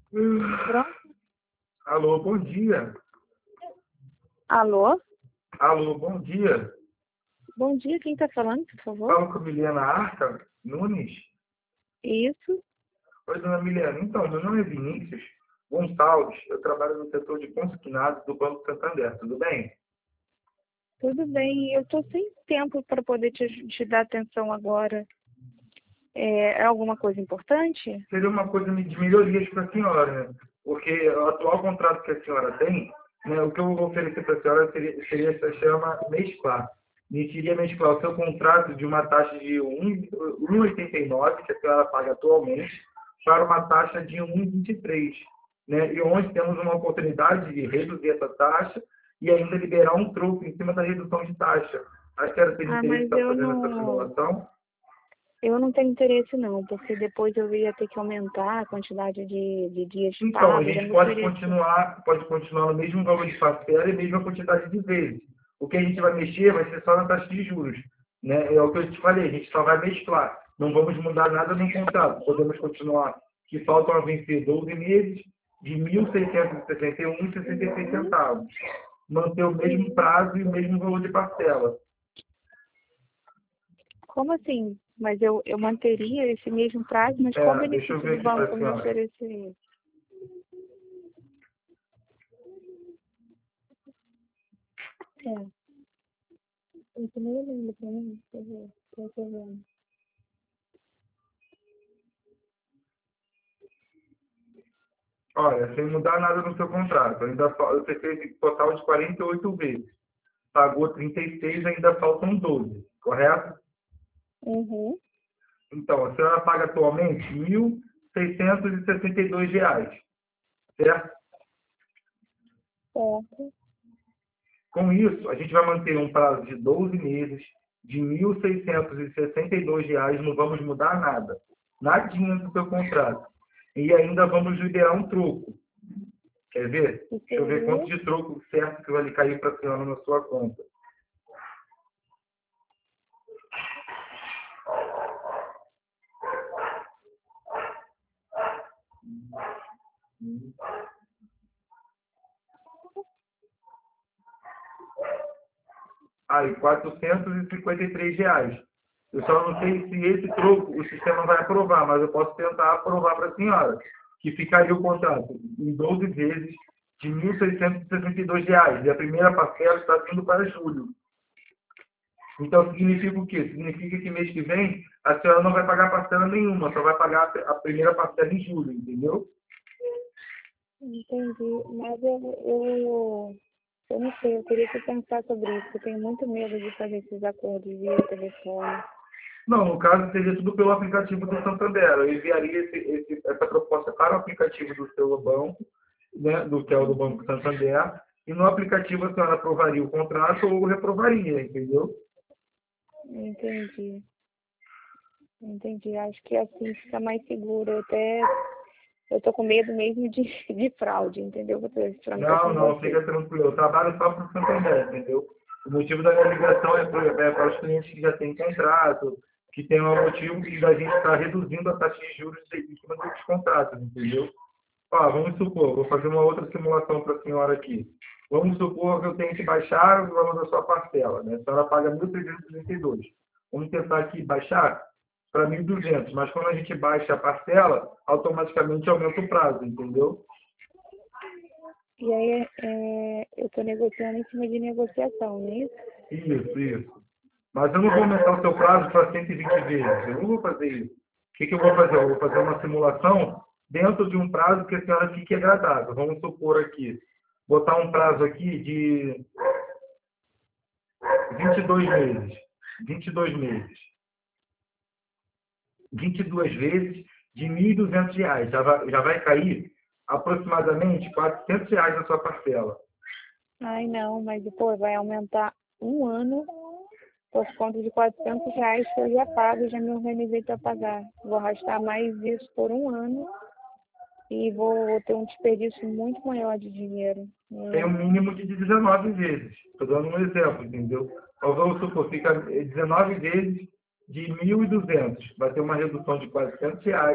Pronto. Alô, bom dia. Alô? Alô, bom dia. Bom dia, quem está falando, por favor? Falo com a Milena Arca Nunes. Isso, Oi, dona Milena. Então, meu nome é Vinícius Gonçalves. Eu trabalho no setor de consignados do Banco Santander. Tudo bem? tudo bem. Eu estou sem tempo para poder te dar atenção agora. É alguma coisa importante? Seria uma coisa de melhorias para a senhora, né? Porque o atual contrato que a senhora tem, né, o que eu vou oferecer para a senhora seria essa chama mesclar. E queria mesclar o seu contrato de uma taxa de 1,89, que a senhora paga atualmente, para uma taxa de 1,23, né? E onde temos uma oportunidade de reduzir essa taxa e ainda liberar um troco em cima da redução de taxa. A senhora tem Ah, interesse em mas estar fazendo essa simulação? eu não tenho interesse não, porque depois eu ia ter que aumentar a quantidade de dias Então, a pagos. Já gente me ofereceu. pode continuar no mesmo valor de parcela e mesma quantidade de vezes. O que a gente vai mexer vai ser só na taxa de juros. Né? É o que eu te falei, a gente só vai mesclar. Não vamos mudar nada no contrato. Podemos continuar, que faltam a vencer 12 meses, de 1.661,66 centavos. Manter o mesmo prazo e o mesmo valor de parcela. Como assim? Mas eu manteria esse mesmo prazo, mas qual Deixa eu benefício ver do aqui para banco a me senhora. oferecer isso? É. Eu também lembro pra mim, deixa eu ver, tô vendo. Olha, sem mudar nada no seu contrato. Você fez total de 48 vezes. Pagou 36, ainda faltam 12, correto? Uhum, Então, a senhora paga atualmente R$ 1.662, certo? certo. Com isso, a gente vai manter um prazo de 12 meses, de R$ 1.662, não vamos mudar nada. Nadinha do seu contrato. E ainda vamos liberar um troco. Quer ver? E Deixa eu ver quanto seria de troco certo que vai cair para a senhora na sua conta. Aí, R$ 453. Eu só não sei se esse troco o sistema vai aprovar, mas eu posso tentar aprovar para a senhora, que ficaria o contrato em 12 vezes de R$ 1.662. E a primeira parcela está vindo para julho. Então, significa o quê? Significa que mês que vem a senhora não vai pagar parcela nenhuma, só vai pagar a primeira parcela em julho, entendeu? entendi, mas eu não sei, eu teria que pensar sobre isso, eu tenho muito medo de fazer esses acordos via telefone. Não, no caso seria tudo pelo aplicativo do Santander. Eu enviaria essa proposta para o aplicativo do seu banco, né, do que é o do Banco Santander, e no aplicativo a senhora aprovaria o contrato ou reprovaria, entendeu? Entendi, entendi. Acho que assim fica mais seguro. Eu tô com medo mesmo de fraude, entendeu? Vou ser franca Não, com não, você. fica tranquilo. Eu trabalho só para o Santander, entendeu? O motivo da minha ligação para os clientes que já têm contrato, que tem um motivo da gente estar reduzindo a taxa de juros em cima dos contratos, entendeu? Ó, vamos supor, vou fazer uma outra simulação para a senhora aqui. Vamos supor que eu tenho que baixar o valor da sua parcela, né? A senhora paga 1.332. Vamos tentar aqui baixar para 1.200, mas quando a gente baixa a parcela, automaticamente aumenta o prazo, entendeu? E aí eu estou negociando em cima de negociação, não é isso? Isso. Mas eu não vou aumentar o seu prazo para 120 vezes. Eu não vou fazer isso. O que eu vou fazer? Eu vou fazer uma simulação dentro de um prazo que a senhora fique agradável. Vamos supor aqui, botar um prazo aqui de 22 meses. 22 meses. 22 vezes de R$ 1.200. Já vai cair aproximadamente R$ 400 na sua parcela. Ai, não, mas pô, vai aumentar um ano por conta de R$ 400 que eu já pago, já me organizei para pagar. Vou arrastar mais isso por um ano e vou ter um desperdício muito maior de dinheiro. Tem um mínimo de 19 vezes. Estou dando um exemplo, entendeu? Então, vamos supor, fica 19 vezes de 1.200. Vai ter uma redução de R$ 400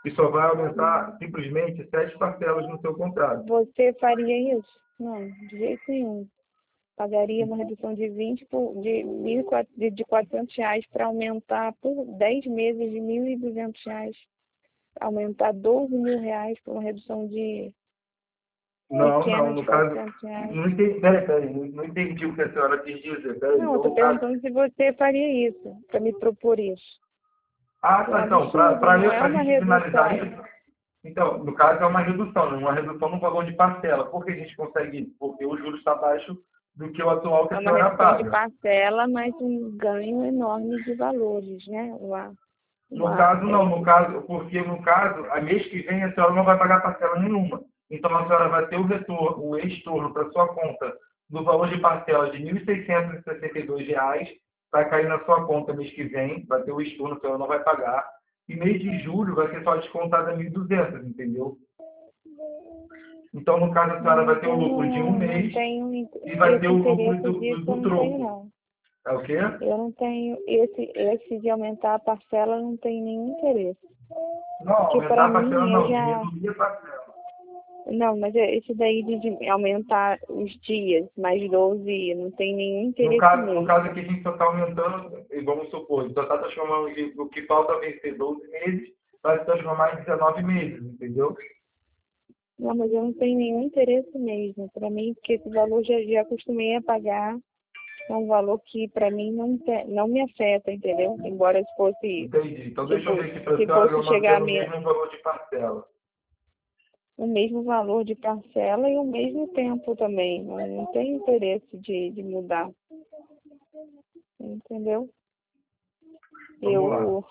e só vai aumentar simplesmente 7 parcelas no seu contrato. Você faria isso? Não, de jeito nenhum. Pagaria uma redução de 20 de 1.400 de R$ 400 para aumentar por 10 meses de R$ 1.200. Aumentar R$ 12.000 por uma redução de pequena No de caso, R$ 400. não entendi, não entendi o que a senhora quis dizer. Peraí, Não, eu então, estou perguntando se você faria isso, para me propor isso. tá, É um então, absurdo, para não é a uma gente finalizar redução. isso, então, no caso é uma redução no valor de parcela. Por que a gente consegue isso? Porque o juros está abaixo do que o atual que É a uma senhora redução de paga. parcela, mas um ganho enorme de valores, né? No caso, não. No caso, porque no caso, a mês que vem a senhora não vai pagar parcela nenhuma. Então a senhora vai ter o retorno, o estorno para sua conta do valor de parcela de R$ 1.662, vai cair na sua conta mês que vem, vai ter o estorno, a senhora não vai pagar. E mês de julho vai ser só descontada 1.200, entendeu? Então, no caso, a senhora vai ter o lucro de um mês não tenho e vai ter esse o lucro interesse disso, eu do não tenho, troco. não. É o quê? Eu não tenho esse de aumentar a parcela, eu não tenho nenhum interesse. Não, Porque aumentar para a parcela mim, eu não, de já... reduzir a parcela. Não, mas esse daí de aumentar os dias, mais 12, não tem nenhum No interesse caso, mesmo. aqui a gente só está aumentando, e vamos supor, só está transformando o que falta vencer 12 meses, vai se transformar em 19 meses, entendeu? Não, mas eu não tenho nenhum interesse mesmo. Para mim, porque esse valor já acostumei a pagar, é um valor que para mim não me afeta, entendeu? Embora se fosse, Entendi. Então deixa eu tipo, ver aqui para a se senhora, fosse eu chegar a mantendo o mesmo valor de parcela. o mesmo valor de parcela e o mesmo tempo também. Não tenho interesse de mudar, entendeu? Vamos lá. Eu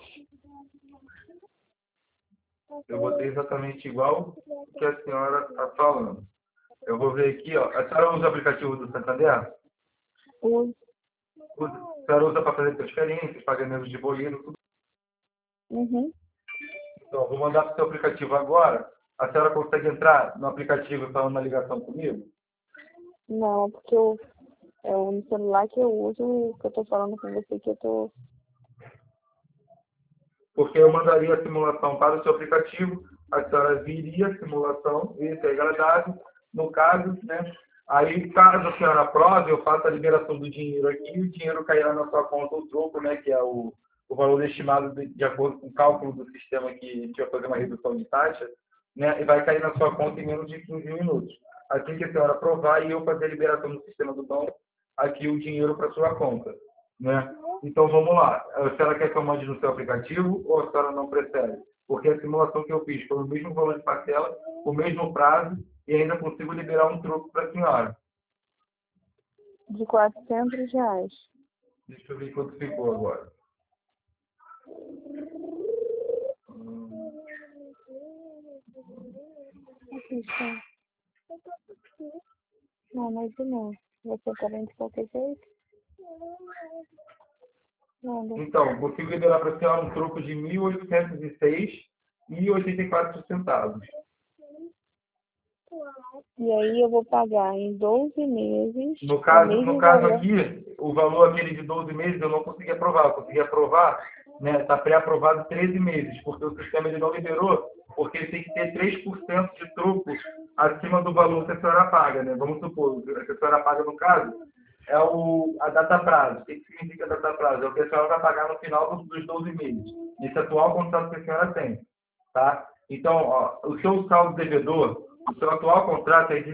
Eu botei exatamente igual que a senhora está falando. Eu vou ver aqui, ó. A senhora usa o aplicativo do Santander? uso. A senhora usa para fazer transferências, pagamentos de boleto, tudo. Uhum. Então, vou mandar para o seu aplicativo agora. A senhora consegue entrar no aplicativo e fazer uma ligação comigo? Não, porque é o celular que eu uso, que eu tô falando com você, que eu tô... Porque eu mandaria a simulação para o seu aplicativo, a senhora viria a simulação, via se é agradável, no caso, né? Aí, caso a senhora aprove, eu faço a liberação do dinheiro aqui, e o dinheiro cairá na sua conta, o troco, né? Que é o valor estimado de acordo com o cálculo do sistema que a gente vai fazer uma redução de taxa, né? E vai cair na sua conta em menos de 15 minutos. Assim que a senhora aprovar e eu fazer a liberação no sistema do banco, aqui o dinheiro para sua conta, né? Então vamos lá. A senhora quer que eu mande no seu aplicativo ou a senhora não prefere? Porque a simulação que eu fiz foi o mesmo valor de parcela, o mesmo prazo e ainda consigo liberar um troco para a senhora. De R$ 400. Deixa eu ver quanto ficou agora. Aqui está. Não, mas não. Você tá vendo de qualquer jeito? Nada. Então, consigo liberar para a senhora um troco de R$ 1.806,84. E aí eu vou pagar em 12 meses No o caso mesmo valor. aqui, o valor aquele de 12 meses eu não consegui aprovar. Eu consegui aprovar, né? Está pré-aprovado 13 meses, porque o sistema ele não liberou, porque ele tem que ter 3% de troco acima do valor que a senhora paga, né? Vamos supor, o que a senhora paga no caso é a data prazo. O que significa data prazo? É o que a senhora vai pagar no final dos 12 meses, nesse atual contrato que a senhora tem, tá? Então, ó, o seu saldo devedor, o seu atual contrato é R$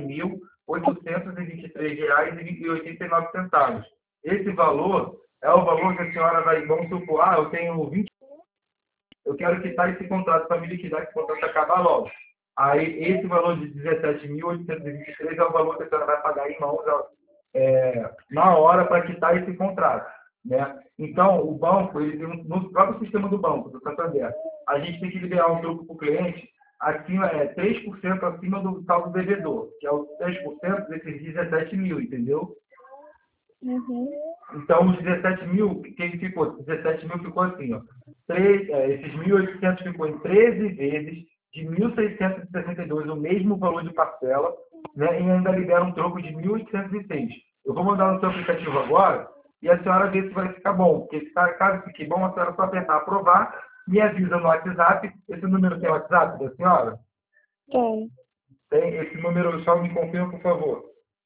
17.823,89. Esse valor é o valor que a senhora vai, vamos supor, eu tenho 20, eu quero quitar esse contrato para me liquidar, que esse contrato acabar logo. Aí, esse valor de 17.823 é o valor que a senhora vai pagar em mãos na hora para quitar esse contrato, né? Então, o banco, ele tem no próprio sistema do banco, do Santander, a gente tem que liberar um troco para o cliente acima, 3% acima do saldo devedor, que é os 3% desses 17 mil, entendeu? Uhum. Então, os 17 mil, quem ficou? 17 mil ficou assim, ó. Esses 1.800 ficou em 13 vezes de 1.662, o mesmo valor de parcela, né? E ainda libera um troco de 1.806. Eu vou mandar no seu aplicativo agora e a senhora vê se vai ficar bom. Porque caso fique bom, a senhora só apertar aprovar me avisa no WhatsApp. Esse número tem WhatsApp da senhora? Tem. Tem? Esse número só me confirma, por favor.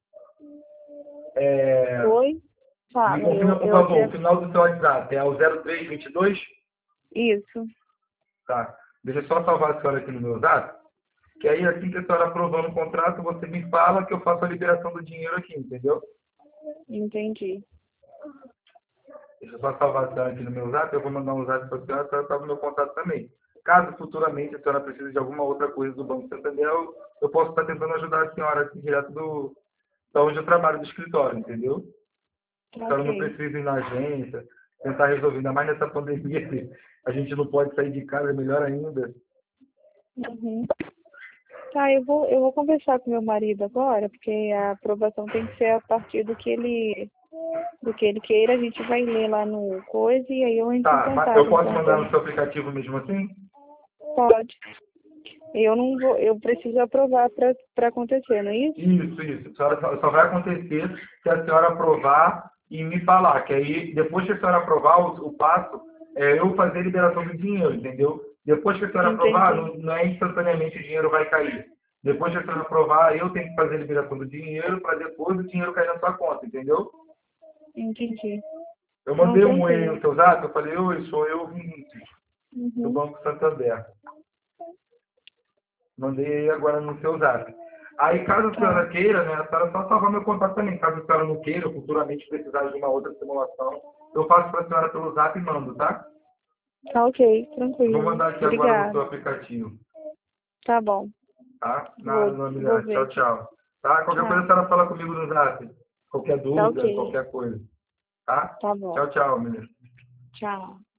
Oi? Me Fala, confirma, por favor, o final do seu WhatsApp é o 0322? Isso. Tá. Deixa eu só salvar a senhora aqui no meu WhatsApp. Que aí, assim que a senhora aprovando o contrato, você me fala que eu faço a liberação do dinheiro aqui, entendeu? Entendi. Deixa eu só salvar a senhora aqui no meu WhatsApp. Eu vou mandar um WhatsApp para a senhora está no meu contato também. Caso futuramente a senhora precise de alguma outra coisa do Banco Santander, eu posso estar tentando ajudar a senhora aqui direto da onde eu trabalho, do escritório, entendeu? A senhora não Ok. precisa ir na agência, tentar resolver, ainda mais nessa pandemia, que a gente não pode sair de casa, é melhor ainda. Uhum. Tá, eu vou conversar com meu marido agora, porque a aprovação tem que ser a partir do que ele queira. A gente vai ler lá no coisa e aí eu entro em Tá, mas eu contato, posso então, mandar no seu aplicativo mesmo assim? pode. Eu não vou, eu preciso aprovar para acontecer, não é isso? Isso. A senhora só vai acontecer se a senhora aprovar e me falar. Que aí, depois que a senhora aprovar, o passo é eu fazer a liberação do dinheiro, entendeu? Depois que a senhora aprovar, Entendi. não é instantaneamente o dinheiro vai cair. Depois que a senhora aprovar, eu tenho que fazer a liberação do dinheiro para depois o dinheiro cair na sua conta, entendeu? Entendi. Eu Não, mandei um e-mail tranquilo. no seu zap, eu falei, oi, sou eu, Vinícius, do Uhum. Banco Santander. Mandei aí agora no seu zap. Aí, caso a Tá. senhora queira, né, a senhora só salvar meu contato também. Caso a senhora não queira, ou futuramente precisar de uma outra simulação, eu faço para a senhora pelo zap e mando, tá? Tá ok, Eu vou tranquilo. mandar aqui agora no seu Obrigada. aplicativo, Tá bom. tá? Nada, Vou, não, vou amiga. ver Tchau, aqui. tchau. Tá? Qualquer coisa a Tchau. senhora fala comigo no zap. Qualquer Tá dúvida, ok. qualquer coisa. Tá? Tá bom. Tchau, tchau, menino. Tchau.